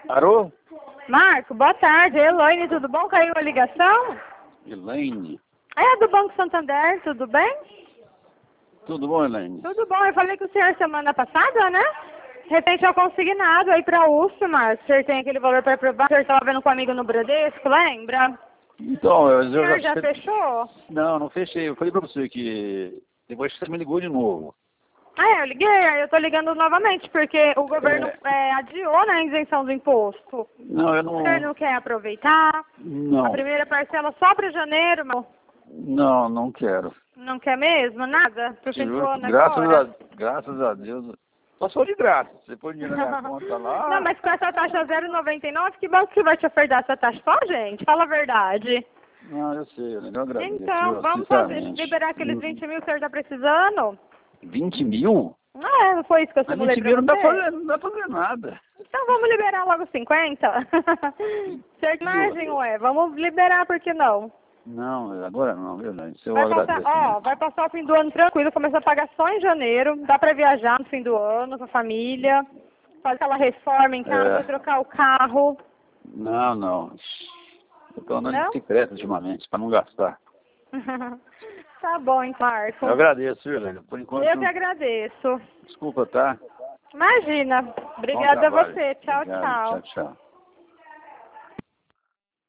Alô? Marco, boa tarde. Elaine, tudo bom? Caiu a ligação? Elaine? É do Banco Santander, tudo bem? Tudo bom, Elaine? Tudo bom. Eu falei com o senhor semana passada, né? De repente eu consignado aí pra USP, Marco. O senhor tem aquele valor para aprovar. O senhor estava vendo comigo no Bradesco, lembra? Então, O senhor já fechou? Não fechei. Eu falei pra você que depois você me ligou de novo. Eu liguei, aí eu tô ligando novamente, porque o governo adiou, né, a isenção do imposto. Não, eu não... O senhor não quer aproveitar? Não. A primeira parcela só para janeiro, meu? Não quero. Não quer mesmo? Nada? Pro fim do ano Graças a Deus. Passou de graça. Você põe dinheiro na minha conta lá. Não, mas com essa taxa 0,99, que banco que vai te ofertar essa taxa? Só, gente, fala a verdade. Não, eu sei, eu agradeço. Então, vamos liberar aqueles 20 mil que o senhor tá precisando? 20 mil? Não foi isso que eu simulei pra você? 20 mil não dá pra fazer nada. Então vamos liberar logo 50? Certo, margem, vamos liberar, por que não? Não, agora não, verdade. Isso eu agradeço. Vai passar o fim do ano tranquilo, começar a pagar só em janeiro, dá pra viajar no fim do ano com a família, fazer aquela reforma em casa, trocar o carro. Não. Eu tô andando de bicicleta ultimamente, pra não gastar. Tá bom, então, Marco. Eu agradeço, viu, Helena? Por enquanto... Eu que agradeço. Desculpa, tá? Imagina. Obrigada a você. Tchau, Obrigado. tchau. Tchau.